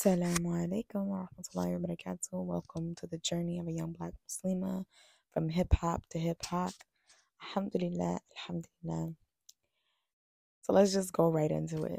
Assalamu alaikum wa rahmatullahi wa barakatuh. Welcome to the journey of a young black Muslima from hip hop to hip hop. Alhamdulillah, alhamdulillah. So let's just go right into it.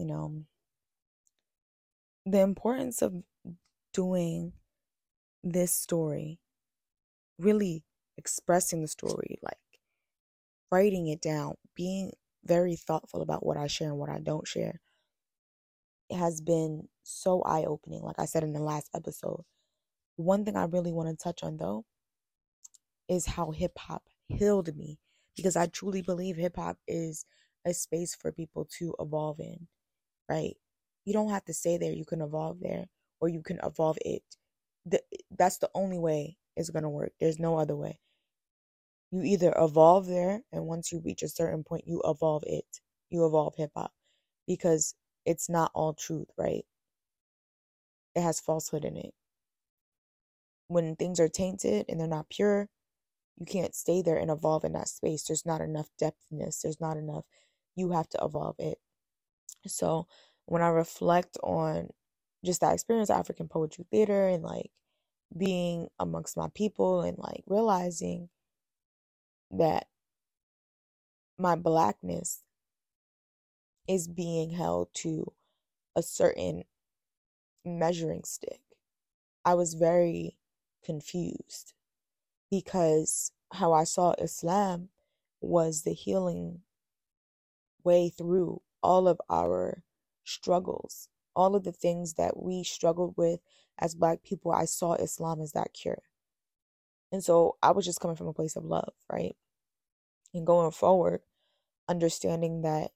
The importance of doing this story, really expressing the story, like writing it down, being very thoughtful about what I share and what I don't share. It has been so eye-opening, like I said in the last episode. One thing I really want to touch on, though, is how hip-hop healed me, because I truly believe hip-hop is a space for people to evolve in, right? You don't have to stay there. You can evolve there, or you can evolve it. That's the only way it's going to work. There's no other way. You either evolve there, and once you reach a certain point, you evolve it. You evolve hip-hop, because it's not all truth, right? It has falsehood in it. When things are tainted and they're not pure, you can't stay there and evolve in that space. There's not enough depthness. There's not enough. You have to evolve it. So when I reflect on just that experience of African Poetry Theater and like being amongst my people and like realizing that my blackness is being held to a certain measuring stick, I was very confused, because how I saw Islam was the healing way through all of our struggles, all of the things that we struggled with as Black people. I saw Islam as that cure. And so I was just coming from a place of love, right? And going forward, understanding that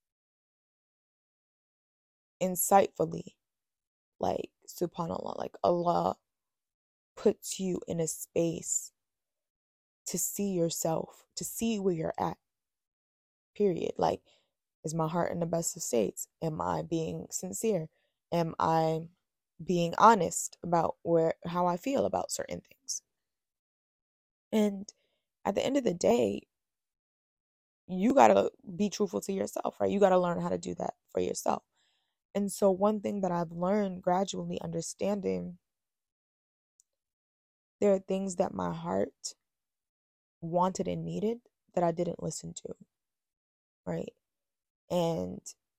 insightfully, like, subhanAllah, like Allah puts you in a space to see yourself, to see where you're at, period. Like, is my heart in the best of states? Am I being sincere? Am I being honest about how I feel about certain things? And at the end of the day, you gotta be truthful to yourself, right? You gotta learn how to do that for yourself. And so one thing that I've learned gradually understanding, there are things that my heart wanted and needed that I didn't listen to, right? And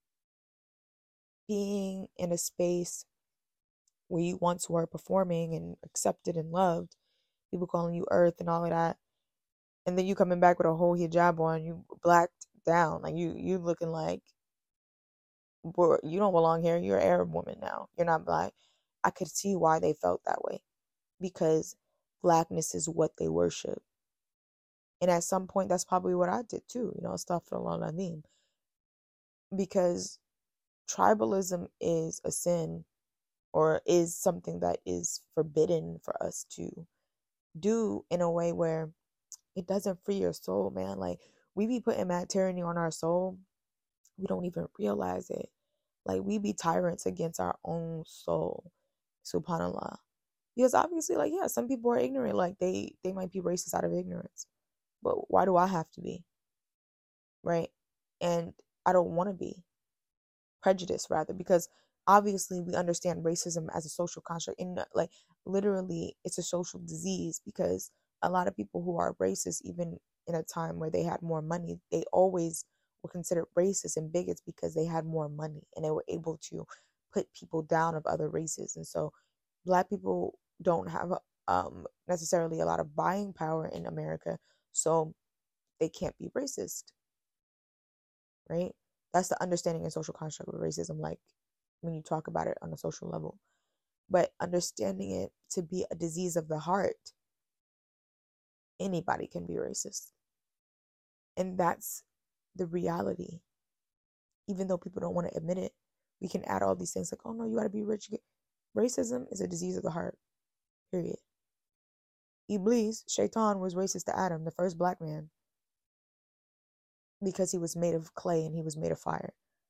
being in a space where you once were performing and accepted and loved, people calling you Earth and all of that, and then you coming back with a whole hijab on, you blacked down, like you looking like, you don't belong here. You're an Arab woman now. You're not Black. I could see why they felt that way, because Blackness is what they worship. And at some point, that's probably what I did too, astaghfirullah al-azim. Because tribalism is a sin, or is something that is forbidden for us to do in a way where it doesn't free your soul, man. Like, we be putting mad tyranny on our soul. We don't even realize it. Like, we be tyrants against our own soul, subhanAllah. Because obviously, like, yeah, some people are ignorant. Like, they might be racist out of ignorance. But why do I have to be? Right? And I don't want to be. Prejudiced, rather, because obviously we understand racism as a social construct. And, like, literally, it's a social disease, because a lot of people who are racist, even in a time where they had more money, they always were considered racist and bigots because they had more money and they were able to put people down of other races. And so Black people don't have necessarily a lot of buying power in America, so they can't be racist, right? That's the understanding and social construct of racism, like, when you talk about it on a social level. But understanding it to be a disease of the heart, anybody can be racist. And that's the reality. Even though people don't want to admit it, we can add all these things like, oh no, you got to be rich. Racism is a disease of the heart, period. Iblis, Shaitan, was racist to Adam, the first Black man, because he was made of clay and he was made of fire.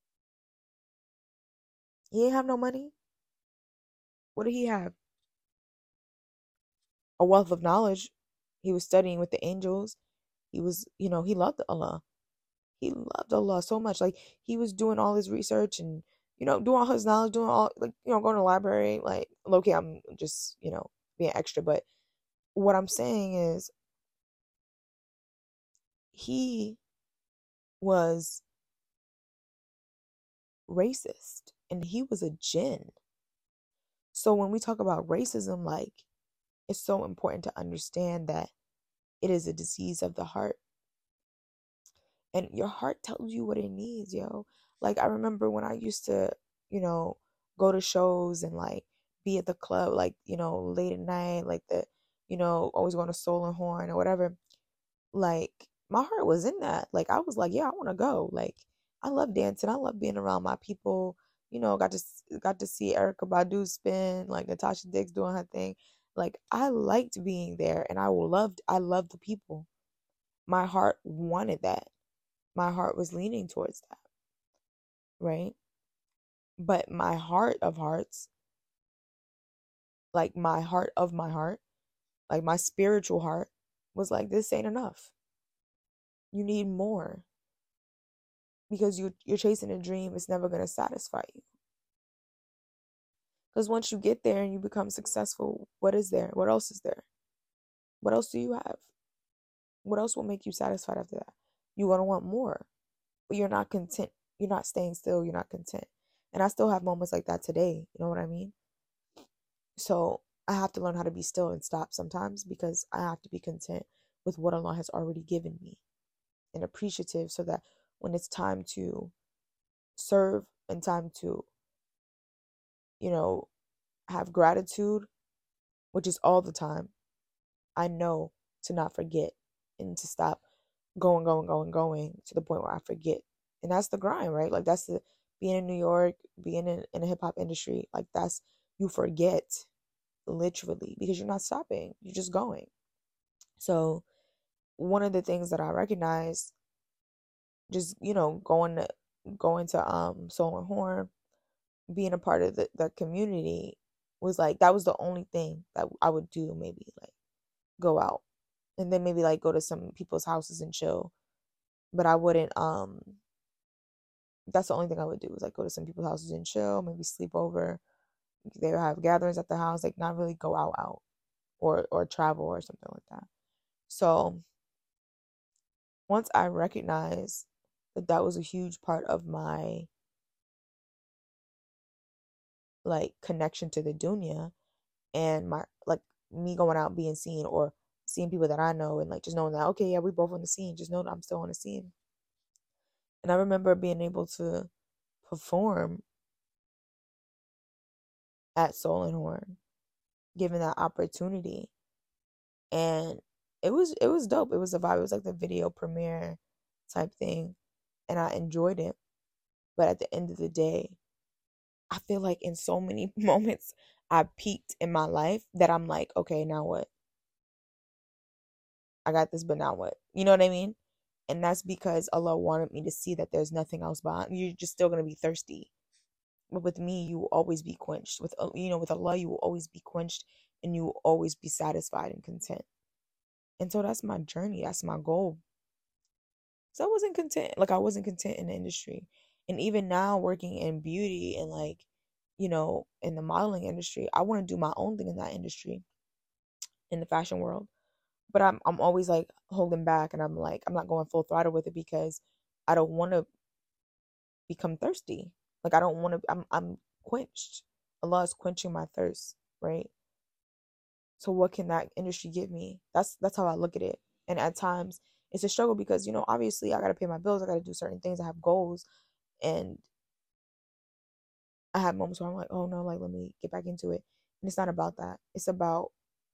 He didn't have no money. What did he have? A wealth of knowledge. He was studying with the angels. He was, he loved Allah. He loved Allah so much. Like, he was doing all his research and doing all his knowledge, doing all, like, going to the library, like, low-key, I'm just, being extra. But what I'm saying is, he was racist and he was a jinn. So when we talk about racism, like, it's so important to understand that it is a disease of the heart. And your heart tells you what it needs, yo. Like, I remember when I used to, go to shows and, like, be at the club, like, late at night, like always going to Soul and Horn or whatever. Like, my heart was in that. Like, I was like, yeah, I want to go. Like, I love dancing. I love being around my people. Got to see Erykah Badu spin, like Natasha Diggs doing her thing. Like, I liked being there, and I loved the people. My heart wanted that. My heart was leaning towards that, right? But my heart of hearts, like my heart of my heart, like my spiritual heart, was like, this ain't enough. You need more, because you're chasing a dream. It's never going to satisfy you. Because once you get there and you become successful, what is there? What else is there? What else do you have? What else will make you satisfied after that? You're going to want more, but you're not content. You're not staying still. You're not content. And I still have moments like that today. You know what I mean? So I have to learn how to be still and stop sometimes, because I have to be content with what Allah has already given me and appreciative, so that when it's time to serve and time to, have gratitude, which is all the time, I know to not forget and to stop going to the point where I forget. And that's the grind, right? Like, that's the being in New York, being in the hip hop industry. Like, that's, you forget, literally, because you're not stopping. You're just going. So one of the things that I recognize, just, going to Soul and Horn, being a part of the community, was like, that was the only thing that I would do. Maybe like go out, and then maybe like go to some people's houses and chill. But I wouldn't, that's the only thing I would do, is like go to some people's houses and chill, maybe sleep over. They would have gatherings at the house, like not really go out, or travel or something like that. So once I recognized that that was a huge part of my, like, connection to the dunya, and my, like, me going out being seen, or seeing people that I know, and like just knowing that, okay, yeah, we both on the scene, just know that I'm still on the scene. And I remember being able to perform at Soul and Horn, given that opportunity. And it was dope. It was a vibe. It was like the video premiere type thing, and I enjoyed it. But at the end of the day, I feel like in so many moments I peaked in my life that I'm like, okay, now what? I got this, but now what? You know what I mean? And that's because Allah wanted me to see that there's nothing else behind. You're just still gonna be thirsty. But with me, you will always be quenched. With Allah, you will always be quenched, and you will always be satisfied and content. And so that's my journey. That's my goal. So I wasn't content. Like, I wasn't content in the industry. And even now, working in beauty and, like, in the modeling industry, I want to do my own thing in that industry, in the fashion world. But I'm always like holding back, and I'm like, I'm not going full throttle with it, because I don't want to become thirsty. Like, I don't want to, I'm quenched. Allah is quenching my thirst, right? So what can that industry give me? That's how I look at it. And at times it's a struggle, because, obviously I got to pay my bills, I got to do certain things, I have goals, and I have moments where I'm like, oh no, like, let me get back into it. And it's not about that. It's about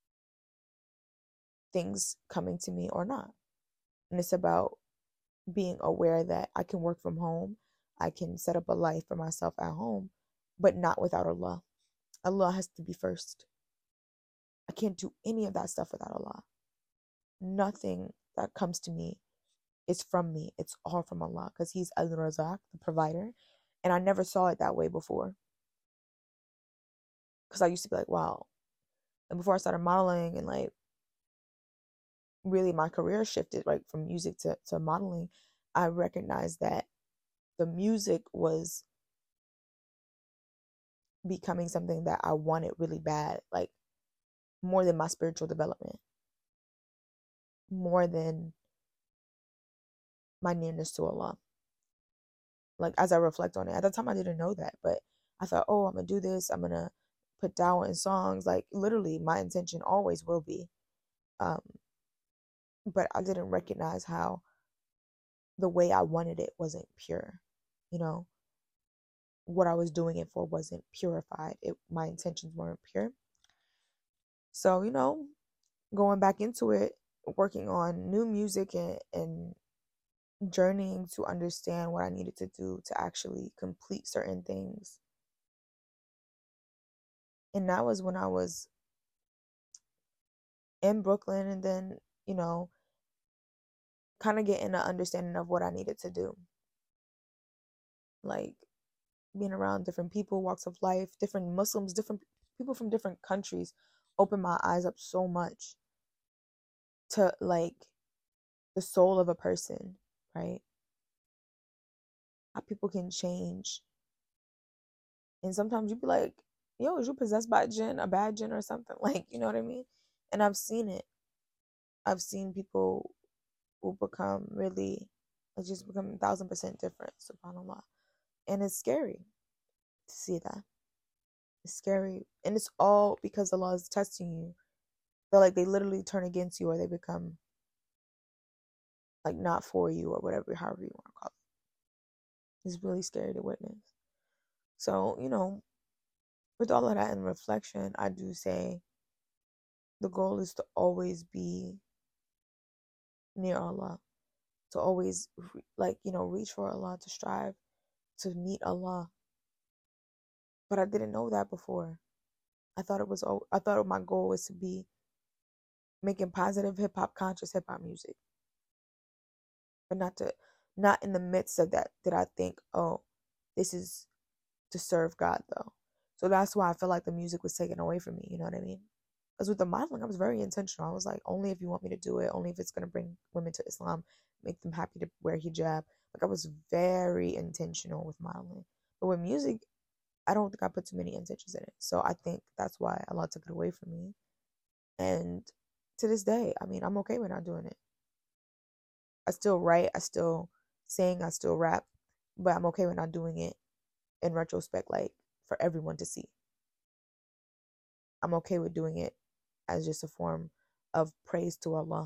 things coming to me or not. And it's about being aware that I can work from home. I can set up a life for myself at home, but not without Allah. Allah has to be first. I can't do any of that stuff without Allah. Nothing that comes to me is from me. It's all from Allah, because He's Al-Razak, the provider. And I never saw it that way before. Because I used to be like, wow. And before I started modeling, and like really my career shifted, right, from music to modeling, I recognized that the music was becoming something that I wanted really bad, like more than my spiritual development, more than my nearness to Allah. Like as I reflect on it, at the time I didn't know that, but I thought, oh, I'm gonna do this. I'm gonna put dawah in songs. Like literally, my intention always will be. Um, but I didn't recognize how the way I wanted it wasn't pure. You know, what I was doing it for wasn't purified. My intentions weren't pure. So, going back into it, working on new music and journeying to understand what I needed to do to actually complete certain things. And that was when I was in Brooklyn, and then, kind of getting an understanding of what I needed to do. Like being around different people, walks of life, different Muslims, different people from different countries opened my eyes up so much to like the soul of a person, right? How people can change. And sometimes you'd be like, yo, is you possessed by a jinn, a bad jinn or something? Like, you know what I mean? And I've seen it. I've seen people who become really, just become 1,000% different, subhanAllah. And it's scary to see that. It's scary. And it's all because Allah is testing you. They're like, they literally turn against you, or they become like not for you, or whatever, however you want to call it. It's really scary to witness. So, with all of that in reflection, I do say the goal is to always be near Allah, to always reach for Allah, to strive to meet Allah. But I didn't know that before. I thought my goal was to be making positive hip hop, conscious hip hop music. But not in the midst of that did I think, oh, this is to serve God though. So that's why I feel like the music was taken away from me, you know what I mean? Because with the modeling, I was very intentional. I was like, only if you want me to do it, only if it's going to bring women to Islam, make them happy to wear hijab. Like I was very intentional with modeling. But with music, I don't think I put too many intentions in it. So I think that's why Allah took it away from me. And to this day, I mean, I'm okay with not doing it. I still write, I still sing, I still rap, but I'm okay with not doing it in retrospect, like for everyone to see. I'm okay with doing it as just a form of praise to Allah.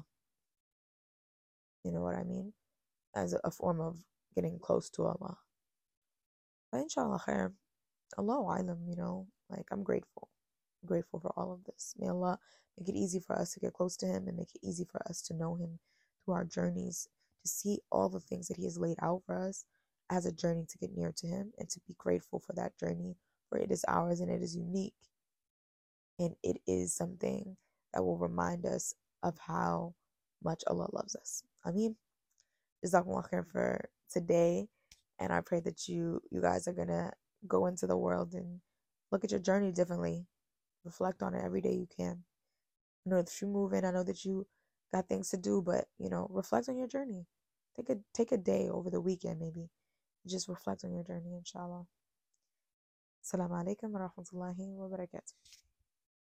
You know what I mean? As a form of getting close to Allah. But inshallah khair, Allahu alam, like I'm grateful. I'm grateful for all of this. May Allah make it easy for us to get close to Him, and make it easy for us to know Him through our journeys, to see all the things that He has laid out for us as a journey to get near to Him, and to be grateful for that journey, for it is ours and it is unique. And it is something that will remind us of how much Allah loves us. Ameen. Jazakumullah khair for today. And I pray that you guys are going to go into the world and look at your journey differently. Reflect on it every day you can. I know that you move in. I know that you got things to do, but, reflect on your journey. Take a day over the weekend, maybe. Just reflect on your journey, inshallah. Assalamu alaikum wa rahmatullahi wa barakatuh.